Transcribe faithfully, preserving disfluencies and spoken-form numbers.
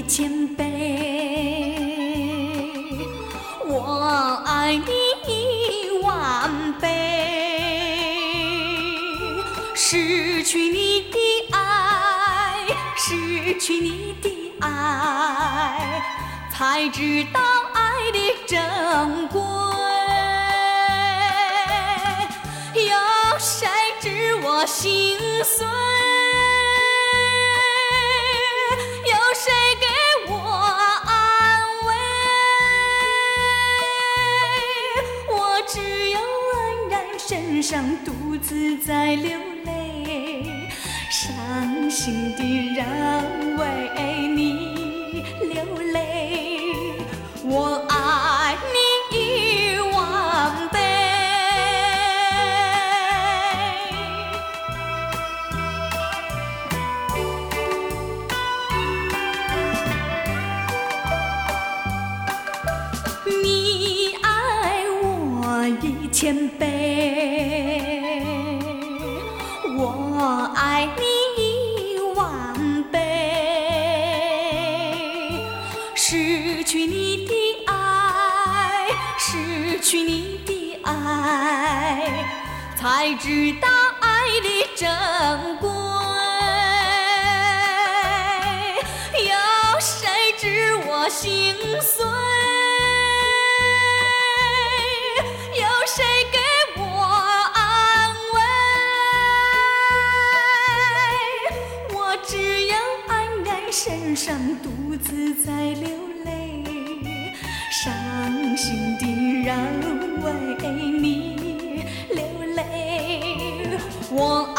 千倍，我爱你一万倍。失去你的爱，失去你的爱，才知道爱的珍贵。有谁知我心碎？有谁给我安慰？我只有黯然神伤，独自在流泪，伤心的人为你流泪。我爱你一万倍。你爱我一千倍，我爱你一万倍。失去你的爱，失去你的爱，才知道爱的珍贵。有谁知我心碎？有谁给我安慰？我只有黯然神伤，独自在流泪，伤心的人为你流泪。我